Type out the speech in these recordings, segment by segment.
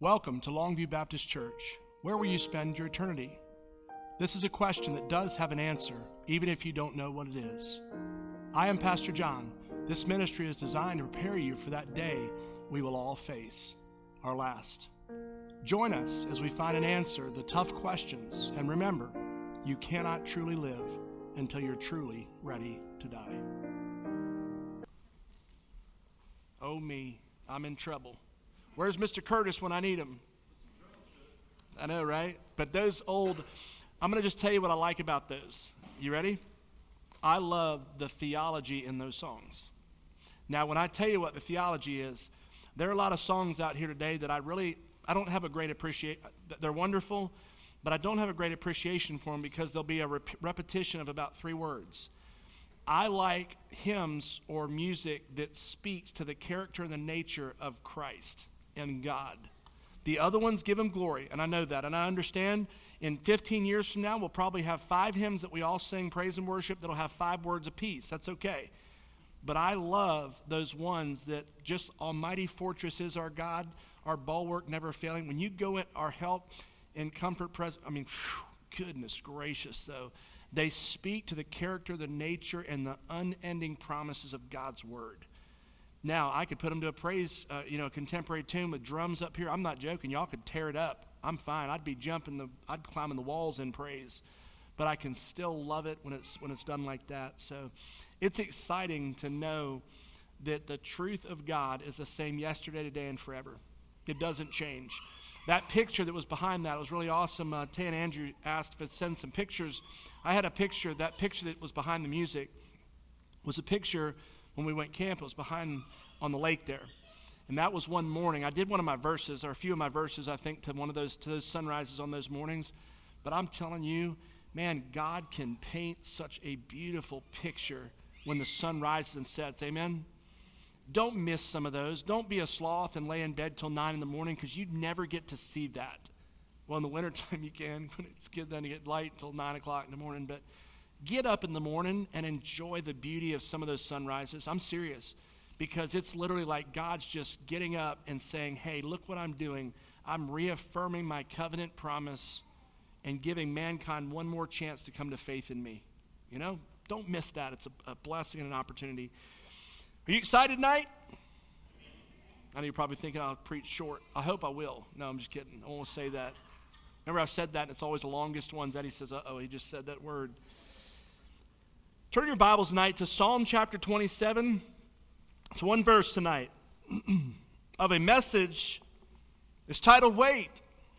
Welcome to Longview Baptist Church. Where will you spend your eternity? This is a question that does have an answer, even if you don't know what it is. I am Pastor John. This ministry is designed to prepare you for that day we will all face, our last. Join us as we find an answer to the tough questions, and remember, you cannot truly live until you're truly ready to die. Oh me, I'm in trouble. Where's Mr. Curtis when I need him? I know, right? But those old, I'm going to just tell you what I like about those. You ready? I love the theology in those songs. Now, when I tell you what the theology is, there are a lot of songs out here today that I don't have a great appreciation. They're wonderful, but I don't have a great appreciation for them because there'll be a repetition of about 3 words. I like hymns or music that speaks to the character and the nature of Christ and God. The other ones give him glory, and I know that, and I understand in 15 years from now, we'll probably have 5 hymns that we all sing, praise and worship, that'll have 5 words apiece. That's okay. But I love those ones that just almighty fortress is our God, our bulwark never failing. When you go at our help and comfort present, goodness gracious, though. They speak to the character, the nature, and the unending promises of God's word. Now, I could put them to a praise, a contemporary tune with drums up here. I'm not joking. Y'all could tear it up. I'm fine. I'd climbing the walls in praise. But I can still love it when it's done like that. So it's exciting to know that the truth of God is the same yesterday, today, and forever. It doesn't change. That picture that was behind that was really awesome. Tay and Andrew asked if I'd send some pictures. I had a picture. That picture that was behind the music was a picture when we went camp. It was behind on the lake there. And that was one morning. I did one of my verses, or a few of my verses, I think, to those sunrises on those mornings. But I'm telling you, man, God can paint such a beautiful picture when the sun rises and sets. Amen? Don't miss some of those. Don't be a sloth and lay in bed till 9 in the morning because you never get to see that. Well, in the wintertime you can when it's getting to get light until 9 o'clock in the morning. But get up in the morning and enjoy the beauty of some of those sunrises. I'm serious because it's literally like God's just getting up and saying, hey, look what I'm doing. I'm reaffirming my covenant promise and giving mankind one more chance to come to faith in me. You know, don't miss that. It's a blessing and an opportunity. Are you excited tonight? I know you're probably thinking I'll preach short. I hope I will. No, I'm just kidding. I won't say that. Remember I've said that, and it's always the longest ones. Eddie says, he just said that word. Turn your Bibles tonight to Psalm chapter 27. It's one verse tonight of a message. It's titled, Wait.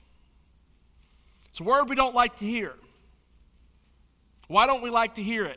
It's a word we don't like to hear. Why don't we like to hear it?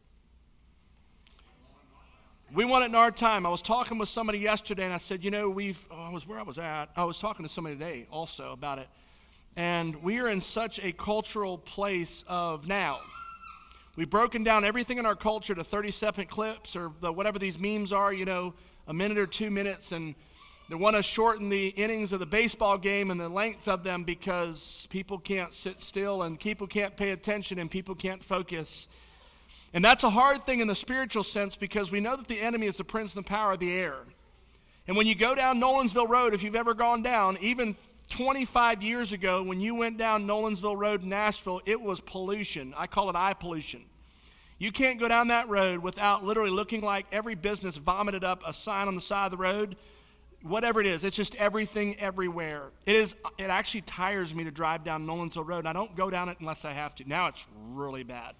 We want it in our time. I was talking with somebody yesterday, and I said, I was talking to somebody today also about it. And we are in such a cultural place of now. We've broken down everything in our culture to 30-second clips or whatever these memes are, a minute or 2 minutes. And they want to shorten the innings of the baseball game and the length of them because people can't sit still and people can't pay attention and people can't focus. And that's a hard thing in the spiritual sense because we know that the enemy is the prince and the power of the air. And when you go down Nolensville Road, if you've ever gone down, even 25 years ago when you went down Nolensville Road in Nashville, it was pollution. I call it eye pollution. You can't go down that road without literally looking like every business vomited up a sign on the side of the road. Whatever it is, it's just everything everywhere. It actually tires me to drive down Nolensville Road. I don't go down it unless I have to. Now it's really bad.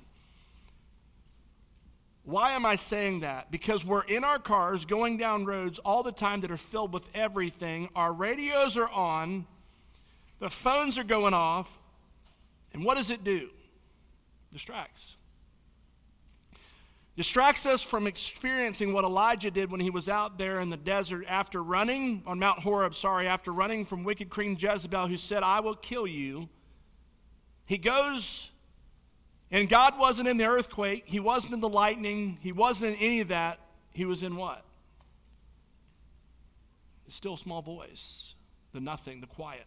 Why am I saying that? Because we're in our cars going down roads all the time that are filled with everything. Our radios are on. The phones are going off. And what does it do? Distracts. Distracts us from experiencing what Elijah did when he was out there in the desert after running on Mount Horeb, after running from wicked Queen Jezebel who said, I will kill you. He goes, and God wasn't in the earthquake. He wasn't in the lightning. He wasn't in any of that. He was in what? The still small voice, the nothing, the quiet.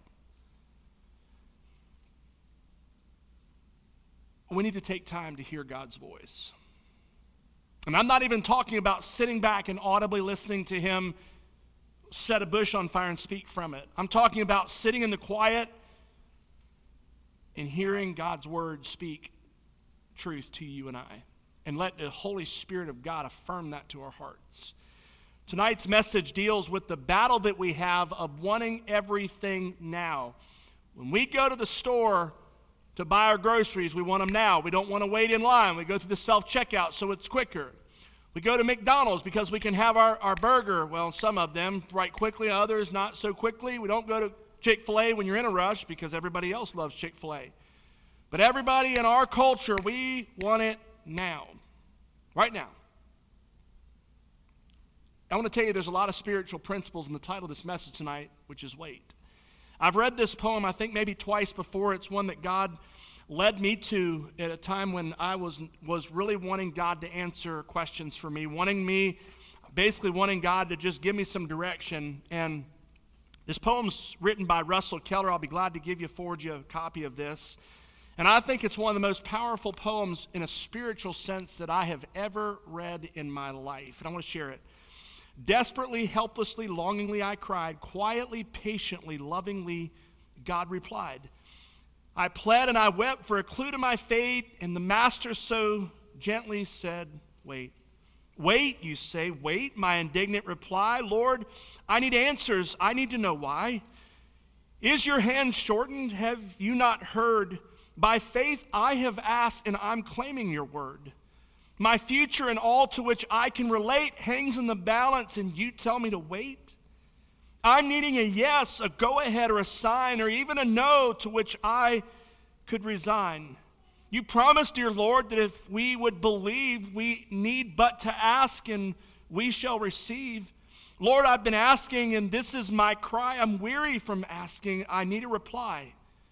We need to take time to hear God's voice. And I'm not even talking about sitting back and audibly listening to him set a bush on fire and speak from it. I'm talking about sitting in the quiet and hearing God's word speak truth to you and I. And let the Holy Spirit of God affirm that to our hearts. Tonight's message deals with the battle that we have of wanting everything now. When we go to the store to buy our groceries, we want them now. We don't want to wait in line. We go through the self-checkout so it's quicker. We go to McDonald's because we can have our burger, well, some of them, right quickly, others not so quickly. We don't go to Chick-fil-A when you're in a rush because everybody else loves Chick-fil-A. But everybody in our culture, we want it now, right now. I want to tell you there's a lot of spiritual principles in the title of this message tonight, which is wait. I've read this poem, I think maybe twice before. It's one that God led me to at a time when I was really wanting God to answer questions for me, basically wanting God to just give me some direction. And this poem's written by Russell Keller. I'll be glad to forward you a copy of this. And I think it's one of the most powerful poems in a spiritual sense that I have ever read in my life. And I want to share it. Desperately, helplessly, longingly I cried. Quietly, patiently, lovingly, God replied. I pled and I wept for a clue to my fate, and the master so gently said, wait. Wait, you say, wait, my indignant reply. Lord, I need answers. I need to know why. Is your hand shortened? Have you not heard? By faith I have asked, and I'm claiming your word. My future and all to which I can relate hangs in the balance, and you tell me to wait? I'm needing a yes, a go-ahead, or a sign, or even a no to which I could resign. You promised, dear Lord, that if we would believe, we need but to ask, and we shall receive. Lord, I've been asking, and this is my cry. I'm weary from asking. I need a reply.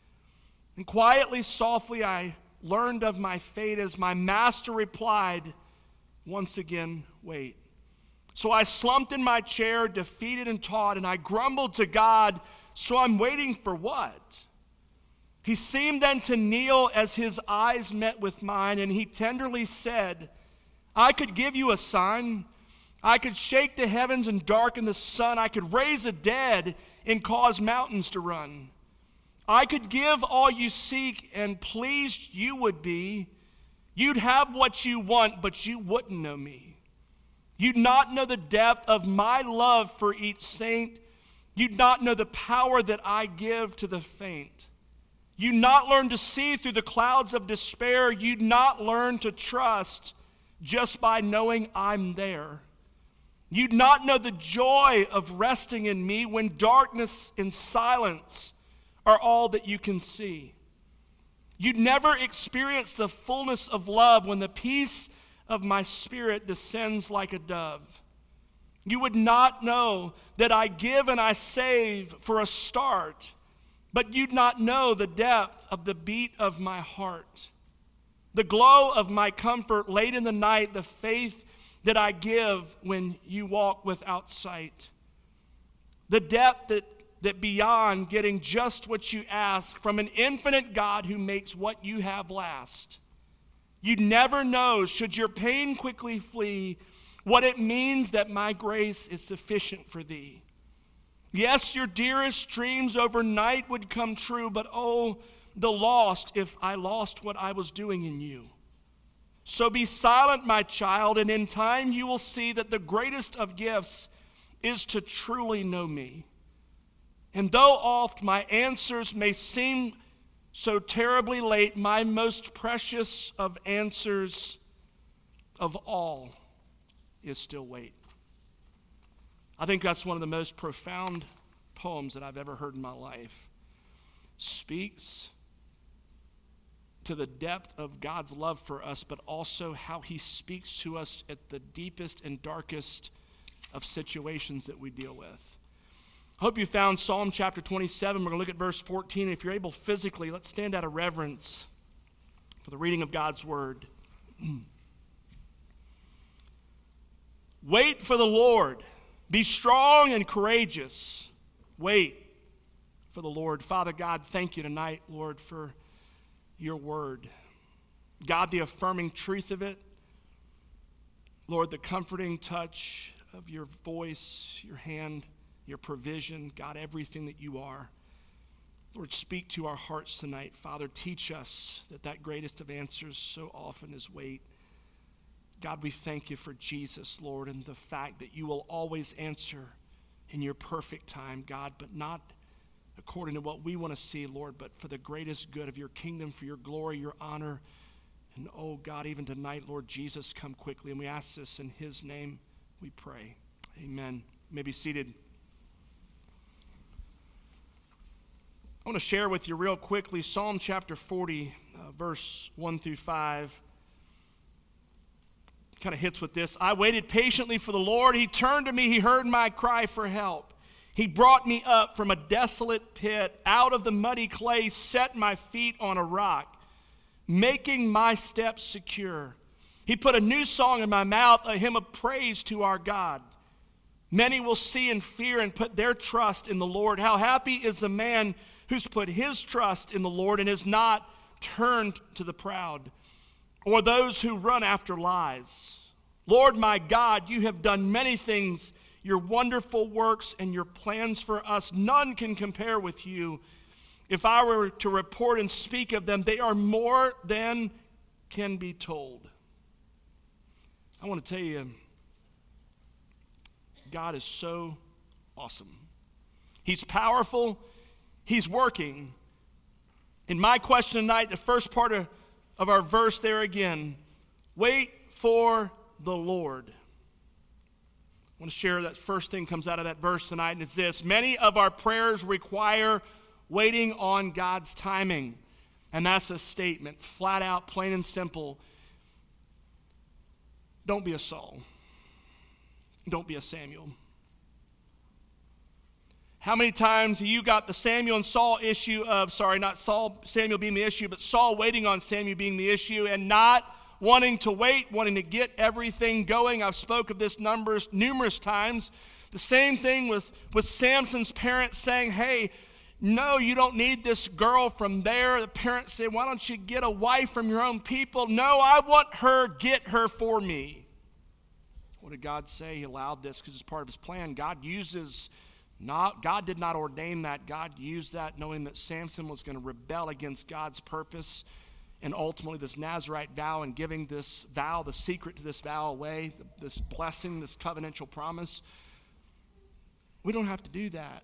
And quietly, softly, I learned of my fate as my master replied, once again, wait. So I slumped in my chair, defeated and taught, and I grumbled to God, so I'm waiting for what? He seemed then to kneel as his eyes met with mine, and he tenderly said, I could give you a sign. I could shake the heavens and darken the sun. I could raise the dead and cause mountains to run. I could give all you seek, and pleased you would be. You'd have what you want, but you wouldn't know me. You'd not know the depth of my love for each saint. You'd not know the power that I give to the faint. You'd not learn to see through the clouds of despair. You'd not learn to trust just by knowing I'm there. You'd not know the joy of resting in me when darkness and silence are all that you can see. You'd never experience the fullness of love when the peace of my spirit descends like a dove. You would not know that I give and I save for a start, but you'd not know the depth of the beat of my heart, the glow of my comfort late in the night, the faith that I give when you walk without sight, the depth that beyond getting just what you ask from an infinite God who makes what you have last. You'd never know, should your pain quickly flee, what it means that my grace is sufficient for thee. Yes, your dearest dreams overnight would come true, but oh, the lost if I lost what I was doing in you. So be silent, my child, and in time you will see that the greatest of gifts is to truly know me. And though oft my answers may seem so terribly late, my most precious of answers of all is still wait. I think that's one of the most profound poems that I've ever heard in my life. Speaks to the depth of God's love for us, but also how he speaks to us at the deepest and darkest of situations that we deal with. I hope you found Psalm chapter 27. We're going to look at verse 14. If you're able physically, let's stand out of reverence for the reading of God's word. Wait for the Lord. Be strong and courageous. Wait for the Lord. Father God, thank you tonight, Lord, for your word. God, the affirming truth of it. Lord, the comforting touch of your voice, your hand your provision, God, everything that you are. Lord, speak to our hearts tonight. Father, teach us that greatest of answers so often is wait. God, we thank you for Jesus, Lord, and the fact that you will always answer in your perfect time, God, but not according to what we want to see, Lord, but for the greatest good of your kingdom, for your glory, your honor. And oh, God, even tonight, Lord Jesus, come quickly. And we ask this in his name, we pray. Amen. You may be seated. I want to share with you real quickly Psalm chapter 40, verse 1 through 5. Kind of hits with this. I waited patiently for the Lord. He turned to me. He heard my cry for help. He brought me up from a desolate pit, out of the muddy clay, set my feet on a rock, making my steps secure. He put a new song in my mouth, a hymn of praise to our God. Many will see and fear and put their trust in the Lord. How happy is the man who's put his trust in the Lord and is not turned to the proud, or those who run after lies. Lord my God, you have done many things, your wonderful works and your plans for us. None can compare with you. If I were to report and speak of them, they are more than can be told. I want to tell you, God is so awesome. He's powerful. He's working. In my question tonight, the first part of our verse there again, wait for the Lord. I want to share that first thing comes out of that verse tonight, and it's this. Many of our prayers require waiting on God's timing. And that's a statement, flat out, plain and simple. Don't be a Saul. Don't be a Samuel. How many times have you got the Samuel and Saul issue of, not Samuel being the issue, but Saul waiting on Samuel being the issue and not wanting to wait, wanting to get everything going? I've spoke of this numerous times. The same thing with Samson's parents saying, hey, no, you don't need this girl from there. The parents say, why don't you get a wife from your own people? No, I want her, get her for me. What did God say? He allowed this because it's part of his plan. God did not ordain that. God used that knowing that Samson was going to rebel against God's purpose and ultimately this Nazirite vow and giving this vow, the secret to this vow away, this blessing, this covenantal promise. We don't have to do that.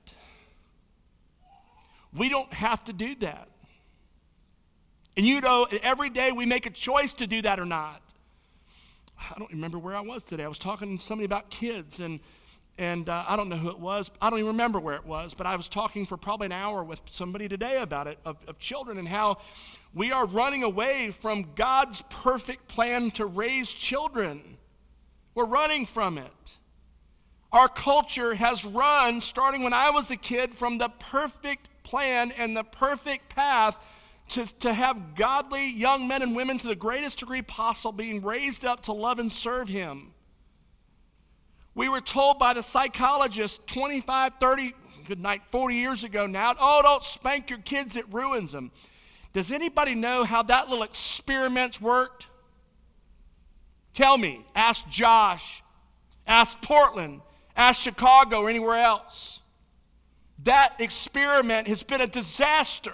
We don't have to do that. And you know, every day we make a choice to do that or not. I don't remember where I was today. I was talking to somebody about kids, and I don't know who it was. I don't even remember where it was, but I was talking for probably an hour with somebody today about it, of children, and how we are running away from God's perfect plan to raise children. We're running from it. Our culture has run, starting when I was a kid, from the perfect plan and the perfect path to have godly young men and women to the greatest degree possible being raised up to love and serve him. We were told by the psychologist 25, 30, 40 years ago now, oh, don't spank your kids, it ruins them. Does anybody know how that little experiment worked? Tell me. Ask Josh. Ask Portland. Ask Chicago or anywhere else. That experiment has been a disaster.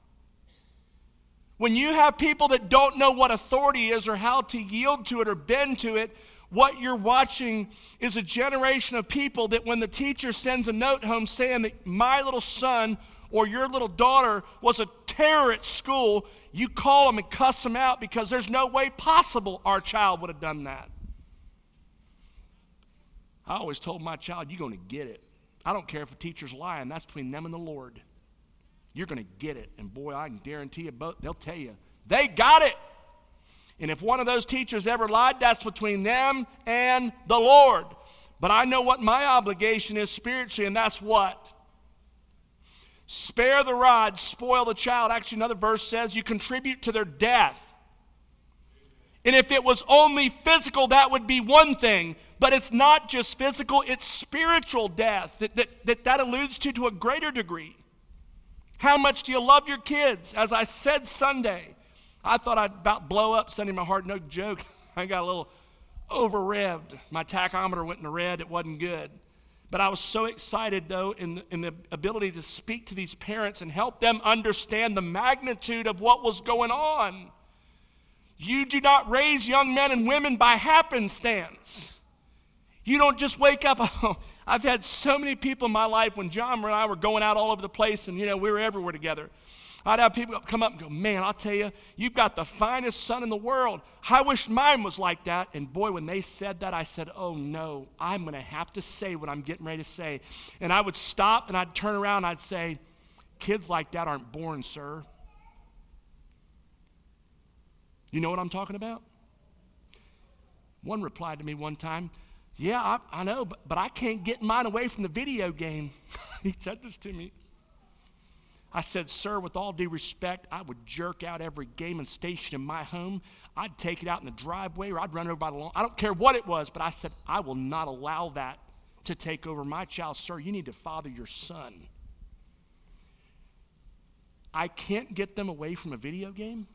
When you have people that don't know what authority is or how to yield to it or bend to it, what you're watching is a generation of people that when the teacher sends a note home saying that my little son or your little daughter was a terror at school, you call them and cuss them out because there's no way possible our child would have done that. I always told my child, you're going to get it. I don't care if a teacher's lying. That's between them and the Lord. You're going to get it. And boy, I can guarantee you, both, they'll tell you, they got it. And if one of those teachers ever lied, that's between them and the Lord. But I know what my obligation is spiritually, and that's what? Spare the rod, spoil the child. Actually, another verse says you contribute to their death. And if it was only physical, that would be one thing. But it's not just physical, it's spiritual death that alludes to a greater degree. How much do you love your kids? As I said Sunday, I thought I'd about blow up Sunday in my heart. No joke. I got a little over-revved. My tachometer went in the red. It wasn't good. But I was so excited, though, in the ability to speak to these parents and help them understand the magnitude of what was going on. You do not raise young men and women by happenstance. You don't just wake up. Oh, I've had so many people in my life when John and I were going out all over the place and, we were everywhere together. I'd have people come up and go, man, I'll tell you, you've got the finest son in the world. I wish mine was like that. And boy, when they said that, I said, oh no, I'm going to have to say what I'm getting ready to say. And I would stop and I'd turn around and I'd say, kids like that aren't born, sir. You know what I'm talking about? One replied to me one time, yeah, I know, but I can't get mine away from the video game. He said this to me. I said, sir, with all due respect, I would jerk out every gaming station in my home. I'd take it out in the driveway or I'd run over by the lawn. I don't care what it was, but I said, I will not allow that to take over my child. Sir, you need to father your son. I can't get them away from a video game?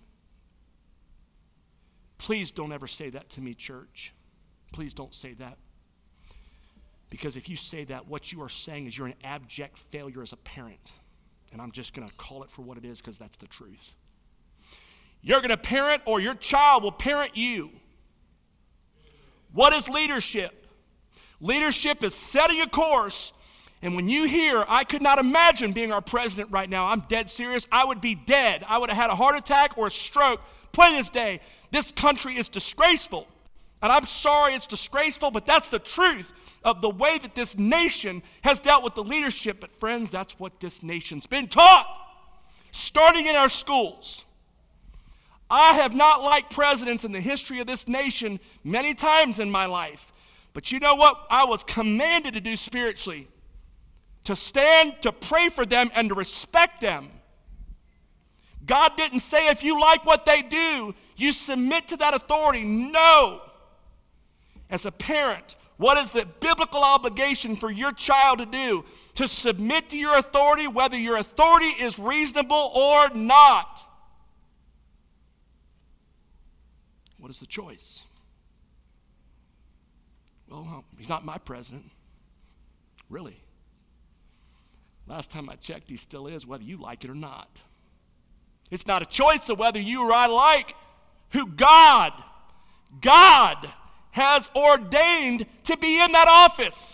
Please don't ever say that to me, church. Please don't say that. Because if you say that, what you are saying is you're an abject failure as a parent. And I'm just going to call it for what it is because that's the truth. You're going to parent or your child will parent you. What is leadership? Leadership is setting a course. And when you hear, I could not imagine being our president right now. I'm dead serious. I would be dead. I would have had a heart attack or a stroke plain as day. This country is disgraceful. And I'm sorry it's disgraceful, but that's the truth of the way that this nation has dealt with the leadership. But friends, that's what this nation's been taught, starting in our schools. I have not liked presidents in the history of this nation many times in my life. But you know what I was commanded to do spiritually? To stand, to pray for them, and to respect them. God didn't say if you like what they do, you submit to that authority. No. As a parent, what is the biblical obligation for your child to do? To submit to your authority, whether your authority is reasonable or not. What is the choice? Well, he's not my president. Really. Last time I checked, he still is, whether you like it or not. It's not a choice of whether you or I like who God has ordained to be in that office.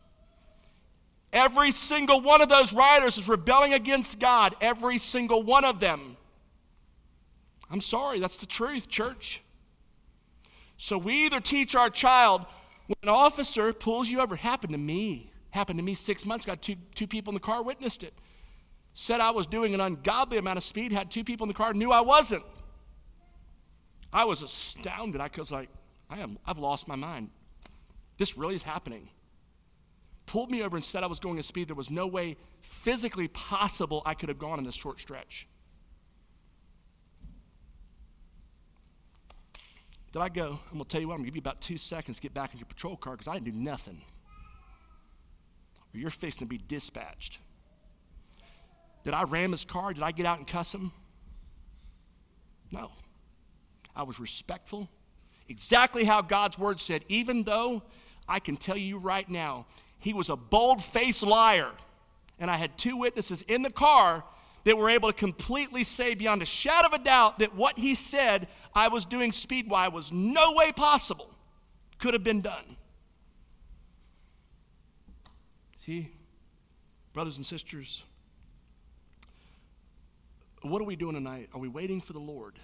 Every single one of those writers is rebelling against God. Every single one of them. I'm sorry, that's the truth, church. So we either teach our child, when an officer pulls you over, happened to me 6 months ago, two people in the car witnessed it. Said I was doing an ungodly amount of speed, had two people in the car, knew I wasn't. I was astounded. I was like, I've lost my mind. This really is happening. Pulled me over and said I was going at speed. There was no way physically possible I could have gone in this short stretch. Did I go? I'm going to tell you what, I'm going to give you about 2 seconds to get back in your patrol car because I didn't do nothing. Or you're fixing to be dispatched. Did I ram his car? Did I get out and cuss him? No. I was respectful. Exactly how God's word said, even though I can tell you right now, he was a bold-faced liar. And I had two witnesses in the car that were able to completely say beyond a shadow of a doubt that what he said I was doing speed-wise was no way possible. Could have been done. See, brothers and sisters, what are we doing tonight? Are we waiting for the Lord?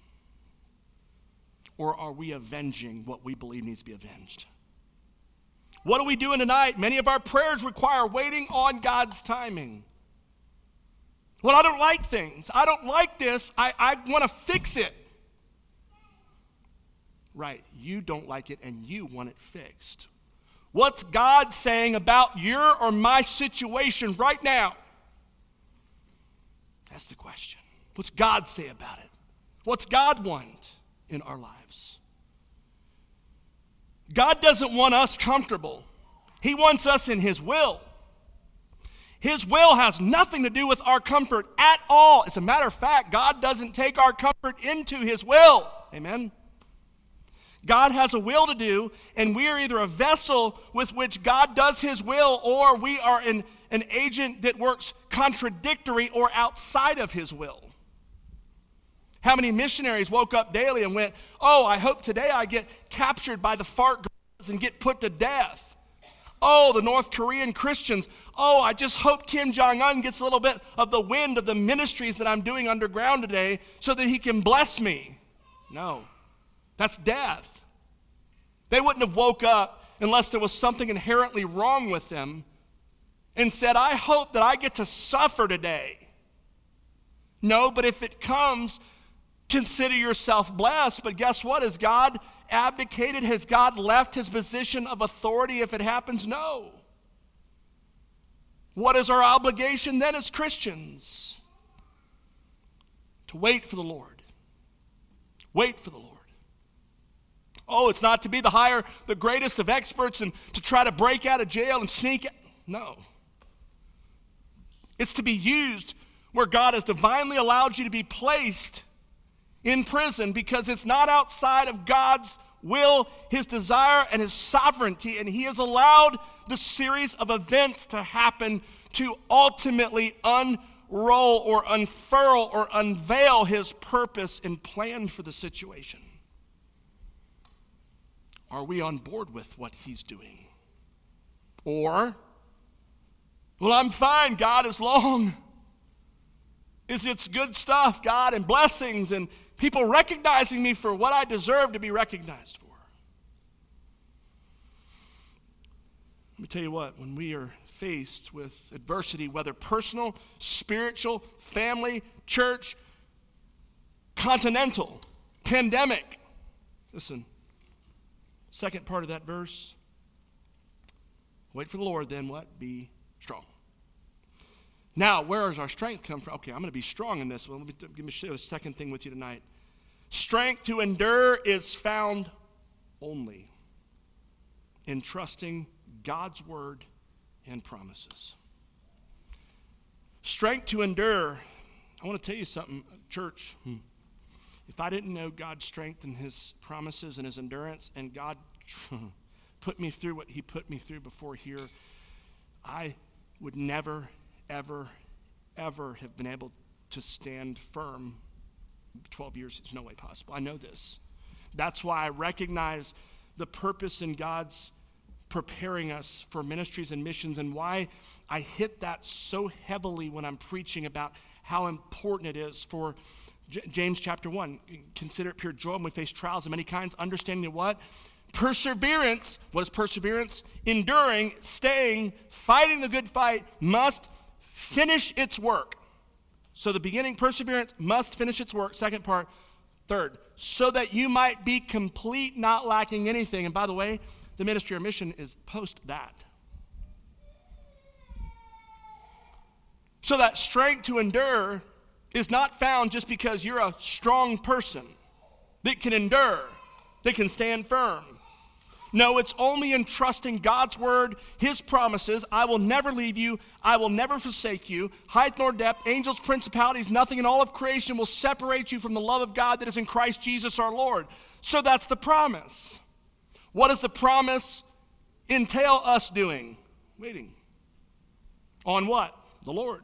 Or are we avenging what we believe needs to be avenged? What are we doing tonight? Many of our prayers require waiting on God's timing. Well, I don't like things. I don't like this. I want to fix it. Right, you don't like it and you want it fixed. What's God saying about your or my situation right now? That's the question. What's God say about it? What's God want in our lives? God doesn't want us comfortable. He wants us in His will. His will has nothing to do with our comfort at all. As a matter of fact, God doesn't take our comfort into His will. Amen? God has a will to do, and we are either a vessel with which God does his will, or we are an agent that works contradictory or outside of his will. How many missionaries woke up daily and went, oh, I hope today I get captured by the FARC guerrillas and get put to death. Oh, the North Korean Christians. Oh, I just hope Kim Jong-un gets a little bit of the wind of the ministries that I'm doing underground today so that he can bless me. No, that's death. They wouldn't have woke up unless there was something inherently wrong with them and said, I hope that I get to suffer today. No, but if it comes, consider yourself blessed. But guess what? Has God abdicated? Has God left his position of authority if it happens? No. What is our obligation then as Christians? To wait for the Lord. Wait for the Lord. Oh, it's not to be the greatest of experts and to try to break out of jail and sneak out. No. It's to be used where God has divinely allowed you to be placed in prison, because it's not outside of God's will, his desire, and his sovereignty, and he has allowed the series of events to happen to ultimately unroll or unfurl or unveil his purpose and plan for the situation. Are we on board with what he's doing? Or, well, I'm fine, God, as long as it's good stuff, God, and blessings and people recognizing me for what I deserve to be recognized for. Let me tell you what, when we are faced with adversity, whether personal, spiritual, family, church, continental, pandemic, listen, second part of that verse, wait for the Lord, then what? Be strong. Now, where does our strength come from? Okay, I'm going to be strong in this. Well, let me share a second thing with you tonight. Strength to endure is found only in trusting God's word and promises. Strength to endure. I want to tell you something, church. If I didn't know God's strength and his promises and his endurance, and God put me through what he put me through before here, I would never, ever have been able to stand firm 12 years. There's no way possible. I know this. That's why I recognize the purpose in God's preparing us for ministries and missions, and why I hit that so heavily when I'm preaching about how important it is for James chapter 1. Consider it pure joy when we face trials of many kinds, understanding what? Perseverance. What is perseverance? Enduring, staying, fighting the good fight, must finish its work. So the beginning, perseverance, must finish its work. Second part. Third, so that you might be complete, not lacking anything. And by the way, the ministry or mission is post that. So that strength to endure is not found just because you're a strong person that can endure, that can stand firm. No, it's only in trusting God's word, his promises. I will never leave you. I will never forsake you. Height nor depth, angels, principalities, nothing in all of creation will separate you from the love of God that is in Christ Jesus our Lord. So that's the promise. What does the promise entail us doing? Waiting. On what? The Lord.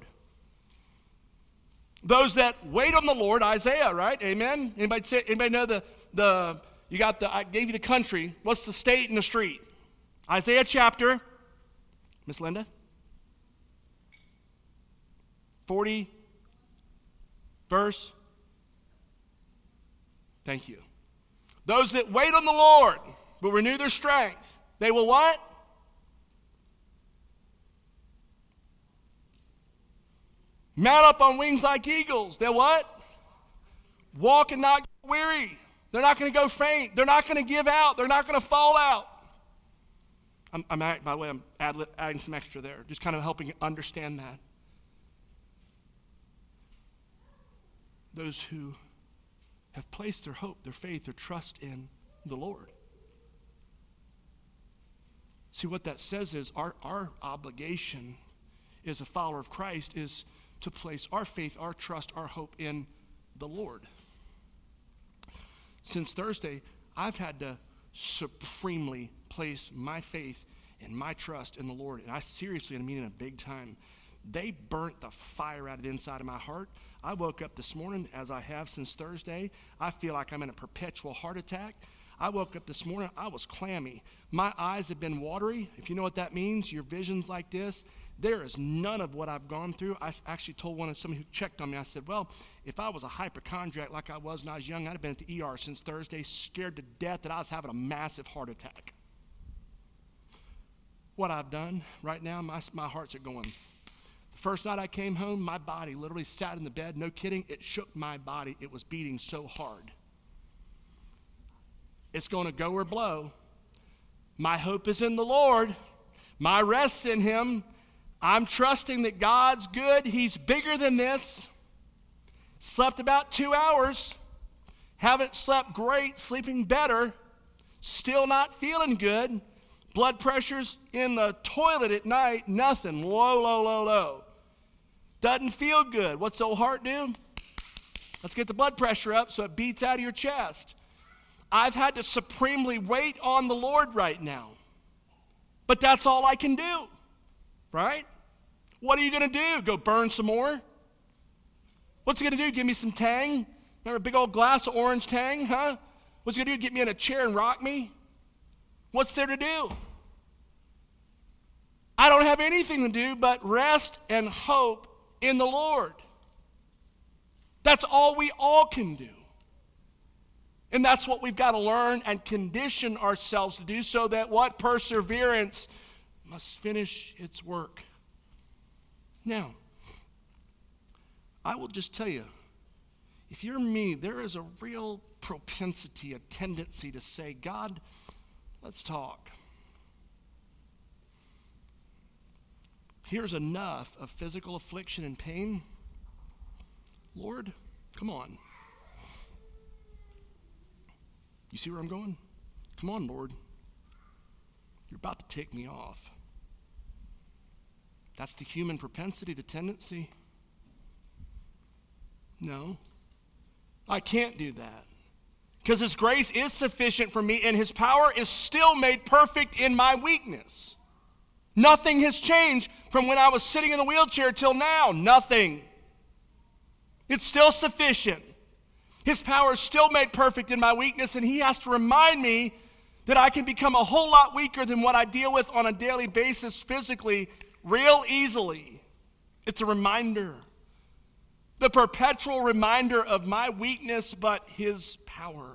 Those that wait on the Lord, Isaiah, right? Amen? Anybody know I gave you the country. What's the state and the street? Isaiah chapter, Miss Linda? 40 verse. Thank you. Those that wait on the Lord will renew their strength. They will what? Mount up on wings like eagles. They'll what? Walk and not get weary. They're not going to go faint. They're not going to give out. They're not going to fall out. By the way, I'm adding some extra there, just kind of helping you understand that. Those who have placed their hope, their faith, their trust in the Lord. See, what that says is our obligation as a follower of Christ is to place our faith, our trust, our hope in the Lord. Since Thursday, I've had to supremely place my faith and my trust in the Lord, and I seriously, and I mean in a big time, they burnt the fire out of the inside of my heart. I woke up this morning, as I have since Thursday. I feel like I'm in a perpetual heart attack. I woke up this morning, I was clammy. My eyes have been watery. If you know what that means, your vision's like this. There is none of what I've gone through. I actually told someone who checked on me, I said, well, if I was a hypochondriac like I was when I was young, I'd have been at the ER since Thursday, scared to death that I was having a massive heart attack. What I've done right now, my heart's going. The first night I came home, my body literally sat in the bed. No kidding, it shook my body. It was beating so hard. It's going to go or blow. My hope is in the Lord. My rest's in Him. I'm trusting that God's good. He's bigger than this. Slept about 2 hours. Haven't slept great, sleeping better. Still not feeling good. Blood pressure's in the toilet at night. Nothing. Low, low, low, low. Doesn't feel good. What's the old heart do? Let's get the blood pressure up so it beats out of your chest. I've had to supremely wait on the Lord right now. But that's all I can do, right? What are you going to do? Go burn some more? What's he going to do? Give me some Tang? Remember a big old glass of orange Tang, huh? What's he going to do? Get me in a chair and rock me? What's there to do? I don't have anything to do but rest and hope in the Lord. That's all we all can do. And that's what we've got to learn and condition ourselves to do, so that what? Perseverance must finish its work. Now, I will just tell you, if you're me, there is a real propensity, a tendency to say, God, let's talk. Here's enough of physical affliction and pain. Lord, come on. You see where I'm going? Come on, Lord. You're about to tick me off. That's the human propensity, the tendency. No, I can't do that. Because His grace is sufficient for me, and His power is still made perfect in my weakness. Nothing has changed from when I was sitting in the wheelchair till now. Nothing. It's still sufficient. His power is still made perfect in my weakness, and He has to remind me that I can become a whole lot weaker than what I deal with on a daily basis physically real easily. It's a reminder. The perpetual reminder of my weakness, but His power.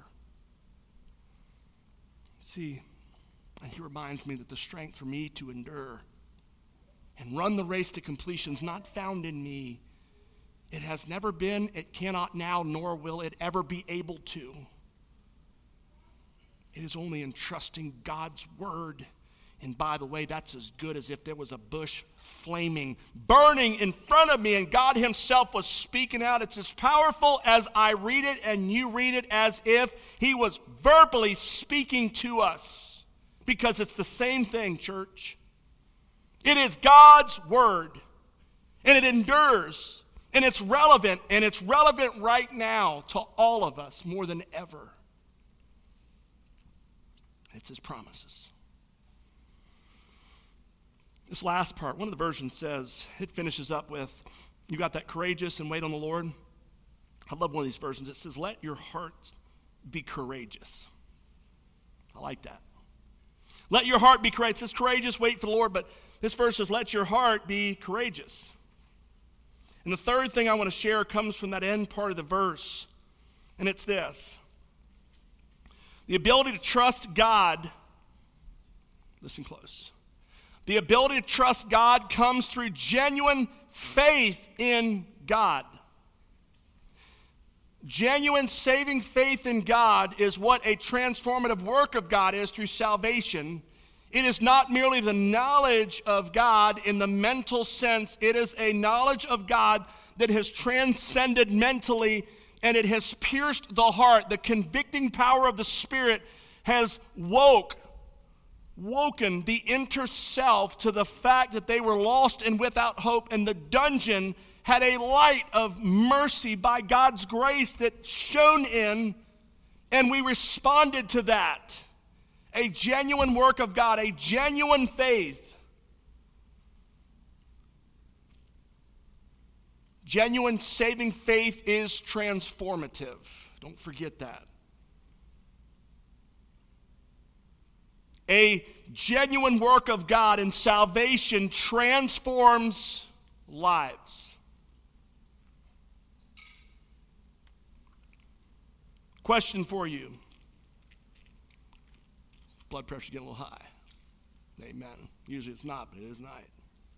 See, and He reminds me that the strength for me to endure and run the race to completion is not found in me. It has never been, it cannot now, nor will it ever be able to. It is only in trusting God's word. And by the way, that's as good as if there was a bush flaming, burning in front of me, and God Himself was speaking out. It's as powerful as I read it and you read it, as if He was verbally speaking to us. Because it's the same thing, church. It is God's word, and it endures. And it's relevant right now to all of us more than ever. It's His promises. This last part, one of the versions says, it finishes up with, you got that courageous and wait on the Lord? I love one of these versions. It says, let your heart be courageous. I like that. Let your heart be courageous. It says courageous, wait for the Lord, but this verse says, let your heart be courageous. And the third thing I want to share comes from that end part of the verse, and it's this. The ability to trust God, listen close. The ability to trust God comes through genuine faith in God. Genuine saving faith in God is what a transformative work of God is through salvation. It is not merely the knowledge of God in the mental sense. It is a knowledge of God that has transcended mentally, and it has pierced the heart. The convicting power of the Spirit has woken the inner self to the fact that they were lost and without hope, and the dungeon had a light of mercy by God's grace that shone in, and we responded to that. A genuine work of God, a genuine faith. Genuine saving faith is transformative. Don't forget that. A genuine work of God in salvation transforms lives. Question for you. Blood pressure getting a little high. Amen. Usually it's not, but it is tonight.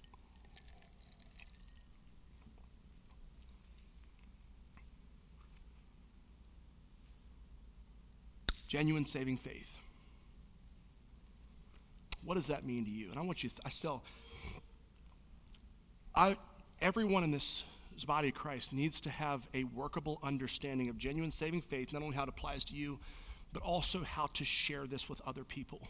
Genuine saving faith. What does that mean to you? And I want you, everyone in this body of Christ needs to have a workable understanding of genuine saving faith, not only how it applies to you, but also how to share this with other people.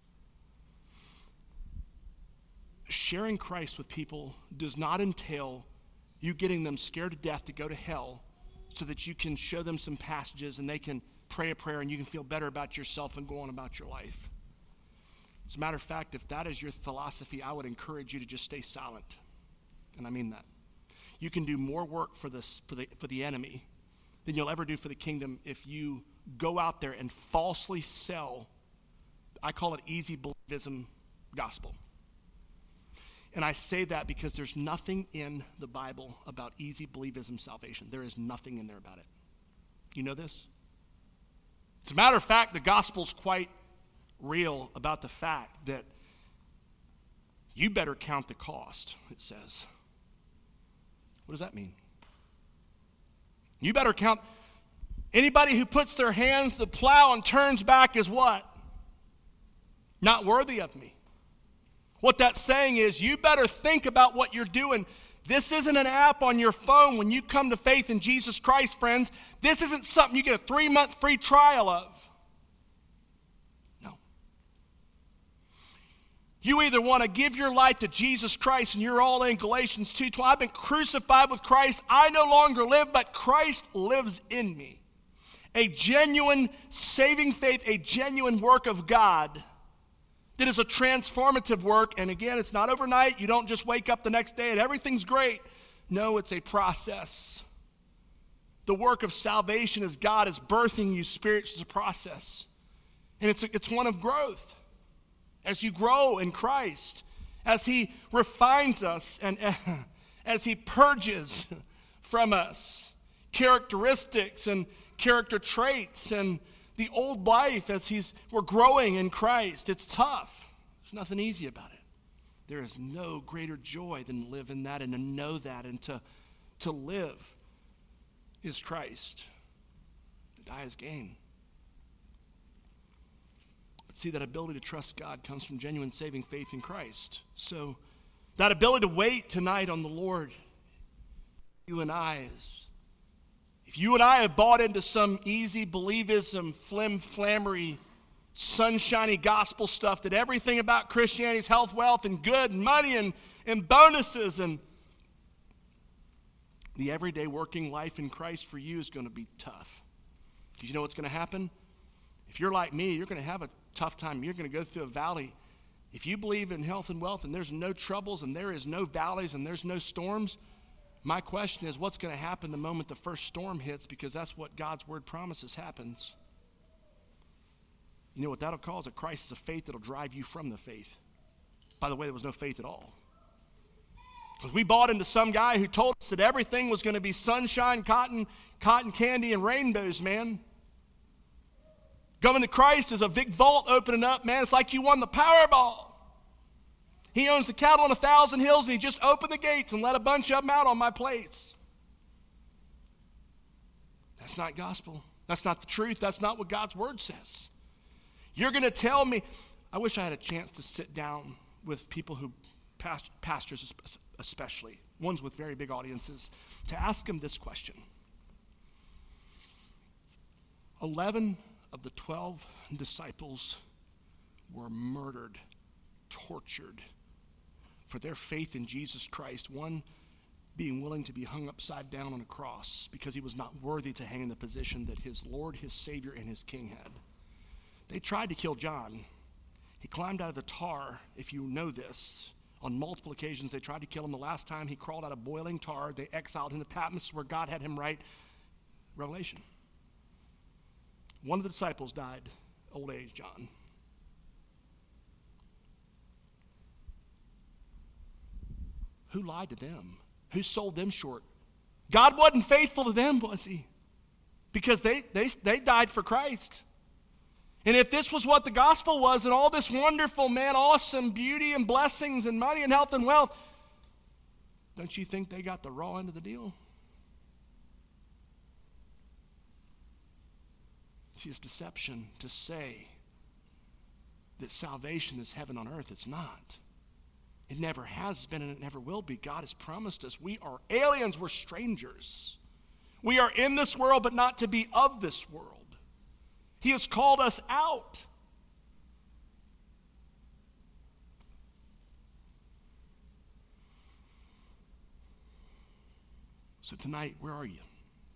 Sharing Christ with people does not entail you getting them scared to death to go to hell so that you can show them some passages and they can pray a prayer and you can feel better about yourself and go on about your life. As a matter of fact, if that is your philosophy, I would encourage you to just stay silent. And I mean that. You can do more work for the enemy than you'll ever do for the kingdom if you go out there and falsely sell, I call it easy believism gospel. And I say that because there's nothing in the Bible about easy believism salvation. There is nothing in there about it. You know this? As a matter of fact, the gospel's quite real about the fact that you better count the cost, it says. What does that mean? You better count. Anybody who puts their hands to the plow and turns back is what? Not worthy of me. What that's saying is you better think about what you're doing. This isn't an app on your phone when you come to faith in Jesus Christ, friends. This isn't something you get a 3-month free trial of. No. You either want to give your life to Jesus Christ and you're all in. Galatians 2:12. I've been crucified with Christ. I no longer live, but Christ lives in me. A genuine saving faith, a genuine work of God that is a transformative work. And again, it's not overnight. You don't just wake up the next day and everything's great. No, it's a process. The work of salvation is God is birthing you spiritually as a process. And it's one of growth. As you grow in Christ, as He refines us and as He purges from us characteristics and character traits and the old life as we're growing in Christ. It's tough. There's nothing easy about it. There is no greater joy than to live in that and to know that and to live is Christ. To die is gain. But see, that ability to trust God comes from genuine saving faith in Christ. So that ability to wait tonight on the Lord, you and I is, if you and I have bought into some easy believism, flim-flammery, sunshiny gospel stuff that everything about Christianity is health, wealth, and good, and money, and bonuses, and the everyday working life in Christ for you is going to be tough. Because you know what's going to happen? If you're like me, you're going to have a tough time. You're going to go through a valley. If you believe in health and wealth and there's no troubles and there is no valleys and there's no storms, my question is, what's going to happen the moment the first storm hits? Because that's what God's word promises happens. You know what that'll cause? A crisis of faith that'll drive you from the faith. By the way, there was no faith at all. Because we bought into some guy who told us that everything was going to be sunshine, cotton candy, and rainbows, man. Coming to Christ is a big vault opening up, man. It's like you won the Powerball. He owns the cattle on 1,000 hills, and He just opened the gates and let a bunch of them out on my place. That's not gospel. That's not the truth. That's not what God's word says. You're going to tell me, I wish I had a chance to sit down with people who, pastors especially, ones with very big audiences, to ask them this question. 11 of the 12 disciples were murdered, tortured for their faith in Jesus Christ, one being willing to be hung upside down on a cross because he was not worthy to hang in the position that his Lord, his Savior, and his King had. They tried to kill John. He climbed out of the tar, if you know this. On multiple occasions, they tried to kill him. The last time, he crawled out of boiling tar. They exiled him to Patmos, where God had him write Revelation. One of the disciples died, old age, John. Who lied to them? Who sold them short? God wasn't faithful to them, was he? Because they died for Christ. And if this was what the gospel was, and all this wonderful, man, awesome beauty and blessings and money and health and wealth, don't you think they got the raw end of the deal? See, it's deception to say that salvation is heaven on earth. It's not. It never has been, and it never will be. God has promised us. We are aliens. We're strangers. We are in this world, but not to be of this world. He has called us out. So tonight, where are you?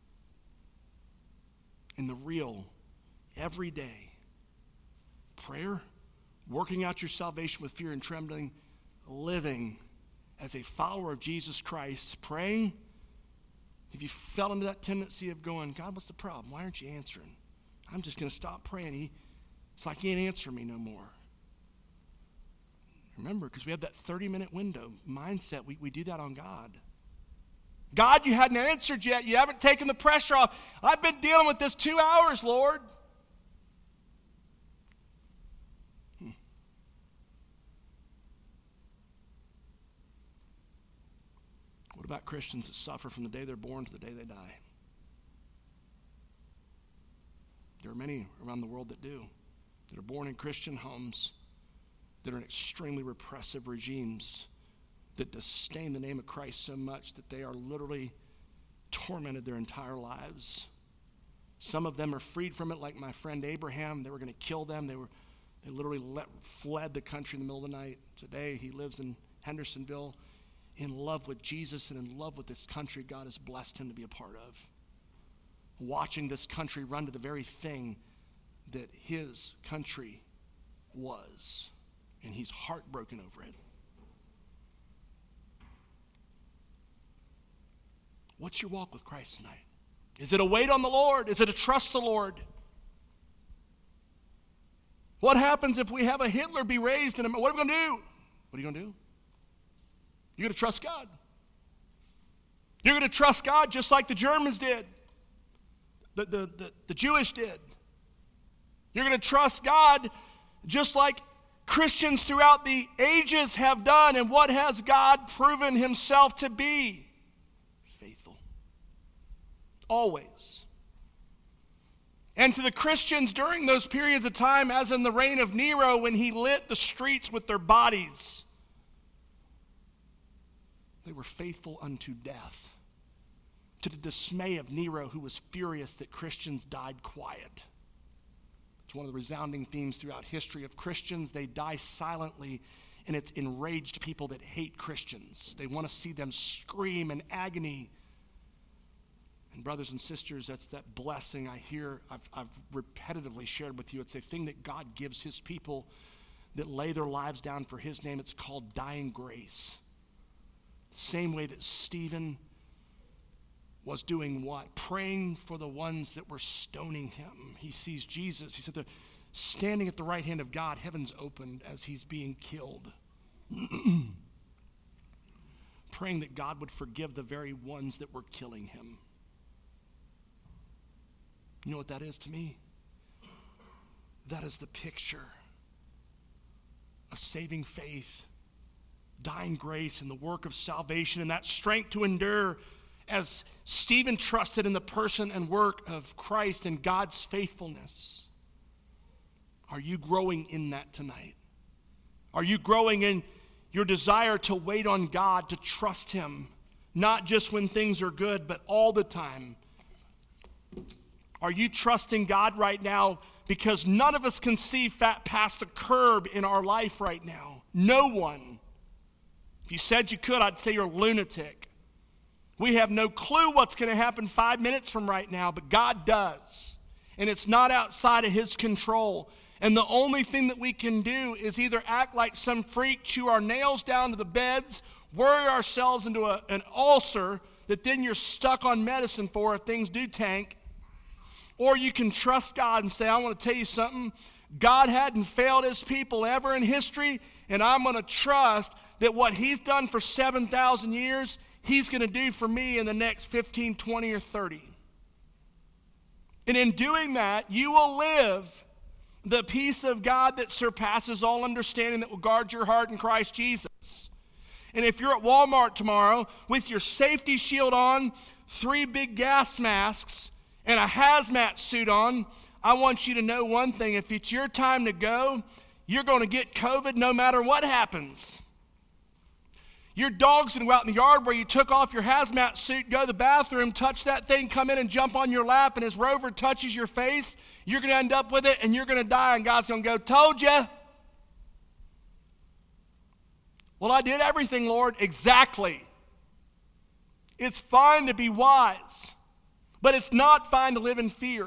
In the real, everyday prayer, working out your salvation with fear and trembling, living as a follower of Jesus Christ, praying. If you fell into that tendency of going, God, what's the problem? Why aren't you answering? I'm just going to stop praying. It's like he ain't answering me no more. Remember, because we have that 30-minute window mindset, we do that on God. God, you hadn't answered yet. You haven't taken the pressure off. I've been dealing with this 2 hours, Lord. What about Christians that suffer from the day they're born to the day they die? There are many around the world that do, that are born in Christian homes, that are in extremely repressive regimes, that disdain the name of Christ so much that they are literally tormented their entire lives. Some of them are freed from it, like my friend Abraham. They were going to kill them. They literally fled the country in the middle of the night. Today, he lives in Hendersonville, in love with Jesus and in love with this country God has blessed him to be a part of. Watching this country run to the very thing that his country was. And he's heartbroken over it. What's your walk with Christ tonight? Is it a wait on the Lord? Is it a trust the Lord? What happens if we have a Hitler be raised in America? What are we going to do? What are you going to do? You're going to trust God. You're going to trust God just like the Germans did. The Jewish did. You're going to trust God just like Christians throughout the ages have done. And what has God proven himself to be? Faithful. Always. And to the Christians during those periods of time, as in the reign of Nero, when he lit the streets with their bodies, they were faithful unto death. To the dismay of Nero, who was furious that Christians died quiet. It's one of the resounding themes throughout history of Christians. They die silently, and it's enraged people that hate Christians. They want to see them scream in agony. And brothers and sisters, that's that blessing I hear, I've repetitively shared with you. It's a thing that God gives his people that lay their lives down for his name. It's called dying grace. Same way that Stephen was doing what? Praying for the ones that were stoning him. He sees Jesus. He said, standing at the right hand of God, heaven's opened as he's being killed. Praying that God would forgive the very ones that were killing him. You know what that is to me? That is the picture of saving faith, dying grace, and the work of salvation, and that strength to endure as Stephen trusted in the person and work of Christ and God's faithfulness. Are you growing in that tonight? Are you growing in your desire to wait on God, to trust him, not just when things are good, but all the time? Are you trusting God right now? Because none of us can see past the curb in our life right now. No one. If you said you could, I'd say you're a lunatic. We have no clue what's going to happen 5 minutes from right now, but God does. And it's not outside of his control. And the only thing that we can do is either act like some freak, chew our nails down to the beds, worry ourselves into an ulcer that then you're stuck on medicine for if things do tank, or you can trust God and say, I want to tell you something. God hadn't failed his people ever in history, and I'm going to trust that what he's done for 7,000 years, he's going to do for me in the next 15, 20, or 30. And in doing that, you will live the peace of God that surpasses all understanding, that will guard your heart in Christ Jesus. And if you're at Walmart tomorrow with your safety shield on, 3 big gas masks, and a hazmat suit on, I want you to know one thing. If it's your time to go, you're going to get COVID no matter what happens. Your dog's going to go out in the yard where you took off your hazmat suit, go to the bathroom, touch that thing, come in and jump on your lap, and as Rover touches your face, you're going to end up with it and you're going to die, and God's going to go, told you. Well, I did everything, Lord. Exactly. It's fine to be wise, but it's not fine to live in fear.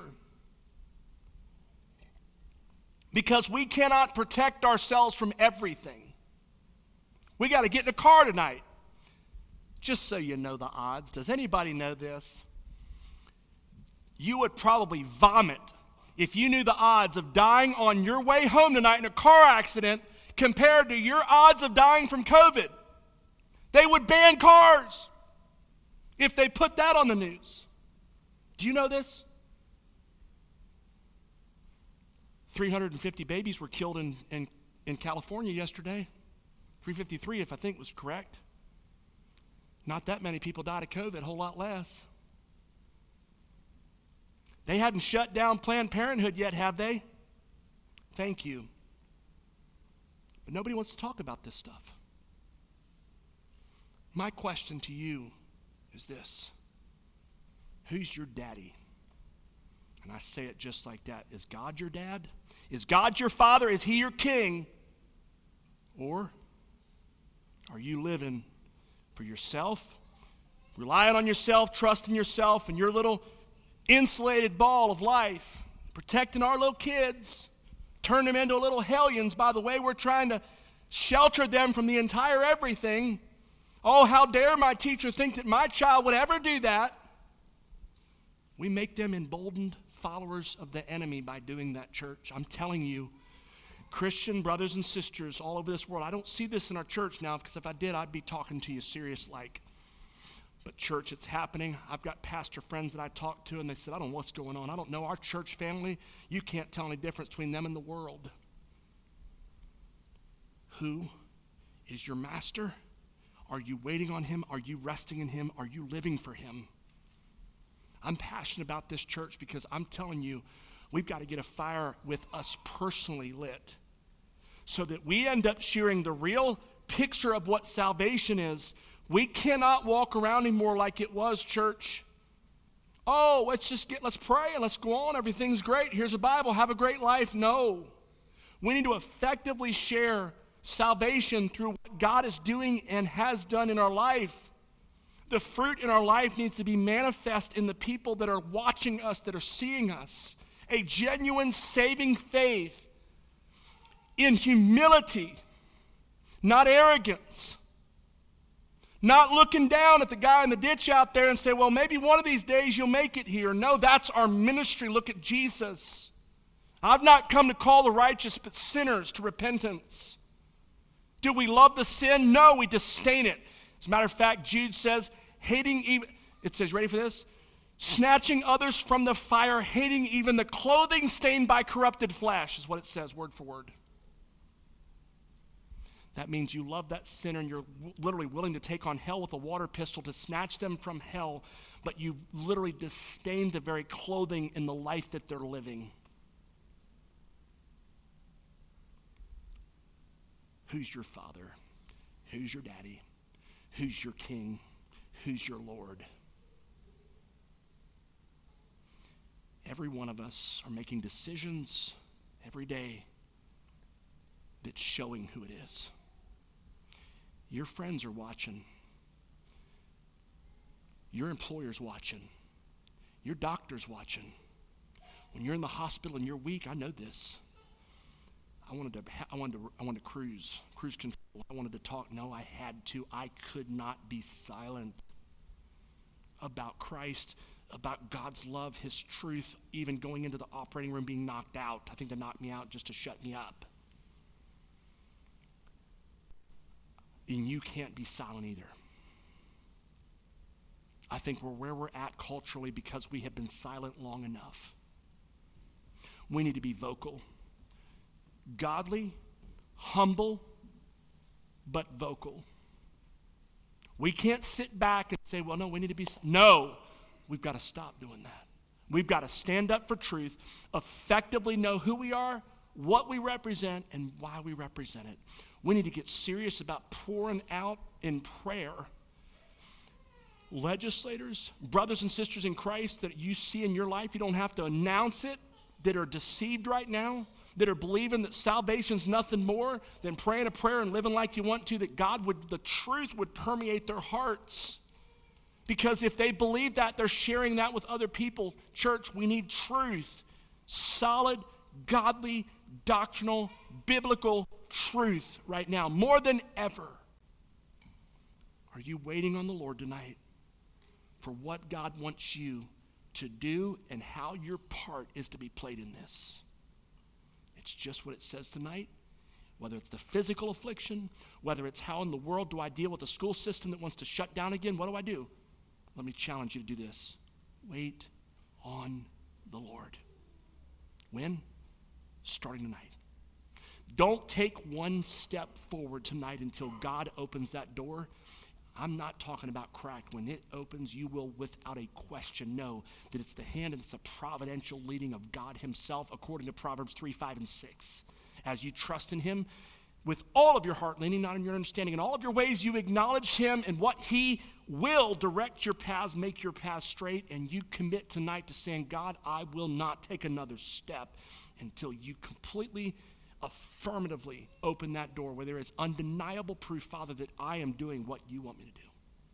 Because we cannot protect ourselves from everything. We got to get in the car tonight. Just so you know the odds, does anybody know this? You would probably vomit if you knew the odds of dying on your way home tonight in a car accident compared to your odds of dying from COVID. They would ban cars if they put that on the news. Do you know this? 350 babies were killed in California yesterday. 353, if I think was correct. Not that many people died of COVID, a whole lot less. They hadn't shut down Planned Parenthood yet, have they? Thank you. But nobody wants to talk about this stuff. My question to you is this. Who's your daddy? And I say it just like that. Is God your dad? Is God your father? Is he your king? Or are you living for yourself, relying on yourself, trusting yourself and your little insulated ball of life, protecting our little kids, turn them into little hellions by the way we're trying to shelter them from the entire everything? Oh, how dare my teacher think that my child would ever do that? We make them emboldened followers of the enemy by doing that, church. I'm telling you, Christian brothers and sisters all over this world, I don't see this in our church now, because if I did, I'd be talking to you serious like. But church, it's happening. I've got pastor friends that I talk to, and they said, I don't know what's going on. I don't know. Our church family, you can't tell any difference between them and the world. Who is your master? Are you waiting on him? Are you resting in him? Are you living for him? I'm passionate about this, church, because I'm telling you, we've got to get a fire with us personally lit so that we end up sharing the real picture of what salvation is. We cannot walk around anymore like it was, church. Oh, let's pray and let's go on. Everything's great. Here's a Bible. Have a great life. No. We need to effectively share salvation through what God is doing and has done in our life. The fruit in our life needs to be manifest in the people that are watching us, that are seeing us. A genuine saving faith in humility, not arrogance. Not looking down at the guy in the ditch out there and say, well, maybe one of these days you'll make it here. No, that's our ministry. Look at Jesus. I've not come to call the righteous, but sinners to repentance. Do we love the sin? No, we disdain it. As a matter of fact, Jude says, it says, ready for this? Snatching others from the fire, hating even the clothing stained by corrupted flesh, is what it says, word for word. That means you love that sinner and you're literally willing to take on hell with a water pistol to snatch them from hell, but you literally disdain the very clothing in the life that they're living. Who's your father? Who's your daddy? Who's your king? Who's your Lord? Every one of us are making decisions every day that's showing who it is. Your friends are watching. Your employer's watching. Your doctor's watching. When you're in the hospital and you're weak, I know this. I wanted to cruise control. I wanted to talk. No, I had to. I could not be silent about Christ, about God's love, his truth, even going into the operating room being knocked out. I think to knock me out just to shut me up. And you can't be silent either. I think we're where we're at culturally because we have been silent long enough. We need to be vocal. Godly, humble, but vocal. We can't sit back and say, well, no, we need to be... No, we've got to stop doing that. We've got to stand up for truth, effectively know who we are, what we represent, and why we represent it. We need to get serious about pouring out in prayer. Legislators, brothers and sisters in Christ that you see in your life, you don't have to announce it, that are deceived right now, that are believing that salvation's nothing more than praying a prayer and living like you want to, that the truth would permeate their hearts. Because if they believe that, they're sharing that with other people. Church, we need truth. Solid, godly, doctrinal, biblical truth right now, more than ever. Are you waiting on the Lord tonight for what God wants you to do and how your part is to be played in this? It's just what it says tonight. Whether it's the physical affliction, whether it's how in the world do I deal with a school system that wants to shut down again, what do I do? Let me challenge you to do this. Wait on the Lord. When? Starting tonight. Don't take one step forward tonight until God opens that door. I'm not talking about crack. When it opens, you will without a question know that it's the hand and it's the providential leading of God himself, according to Proverbs 3, 5, and 6. As you trust in him with all of your heart, leaning not on your understanding. In all of your ways, you acknowledge him, and what he will direct your paths, make your paths straight, and you commit tonight to saying, God, I will not take another step until you completely, affirmatively open that door where there is undeniable proof, Father, that I am doing what you want me to do.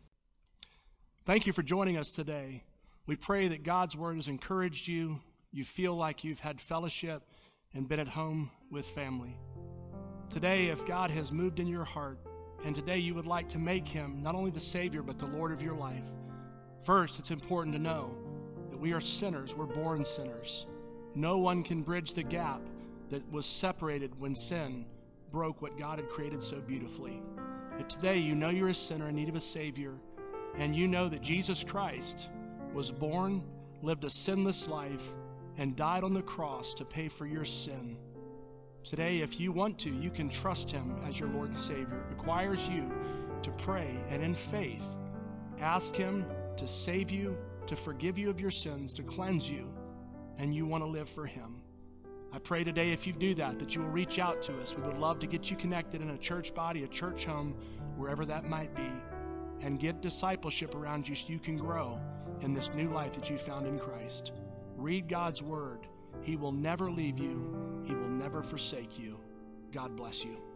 Thank you for joining us today. We pray that God's word has encouraged you. You feel like you've had fellowship and been at home with family. Today, if God has moved in your heart, and today you would like to make him not only the Savior, but the Lord of your life, first, it's important to know that we are sinners. We're born sinners. No one can bridge the gap that was separated when sin broke what God had created so beautifully. If today you know you're a sinner in need of a Savior, and you know that Jesus Christ was born, lived a sinless life, and died on the cross to pay for your sin, today, if you want to, you can trust him as your Lord and Savior. It requires you to pray and in faith ask him to save you, to forgive you of your sins, to cleanse you, and you want to live for him. I pray today if you do that you will reach out to us. We would love to get you connected in a church body, a church home, wherever that might be, and get discipleship around you so you can grow in this new life that you found in Christ. Read God's word. He will never leave you. He will never forsake you. God bless you.